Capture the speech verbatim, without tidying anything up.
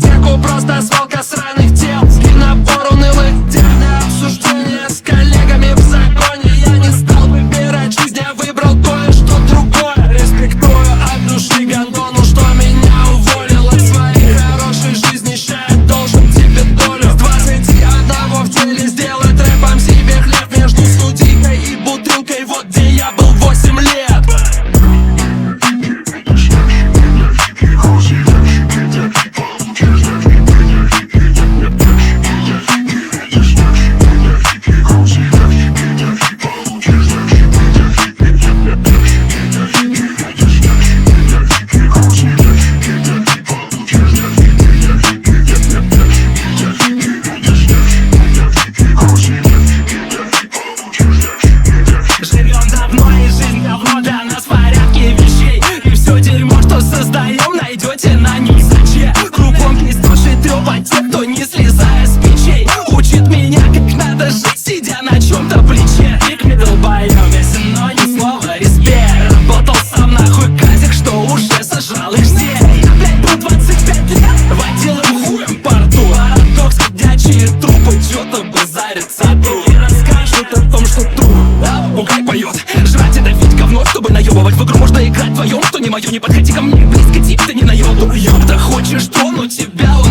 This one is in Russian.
дискотеку просто с волка сраных тел и набор унылых дел. На обсуждение с коллегами в законе я не стал выбирать жизнь, я выбрал кое-что другое. Респектую от души гондону, что меня уволил от своей хорошей жизни. Ща я должен тебе долю. С двадцати одного в теле сделать рэпом себе хлеб. Между студийкой и бутылкой, вот где я был восемь лет. Живем давно и жизнь давно для нас в порядке вещей. И все дерьмо, что создаем, найдете на нюсаче. Кругом пиздёж и трёп от тех, кто не слезая с печей. Учит меня, как надо жить, сидя на чём-то плече. Пик мне долбоём, весен, но ни слова респект. Работал сам нахуй казик, что уже сожрал их все. Я, блядь, был двадцать пять лет, водил им хуем по рту. Парадокс, ходячие трупы, чё-то базарится друг. И расскажут о том, что тут он как поет, жрать и давить говно, чтобы наебывать. В игру можно играть вдвоем, что не мое, не подходи ко мне близко, тип, ты не наебу. Ёпта, хочешь тронуть тебя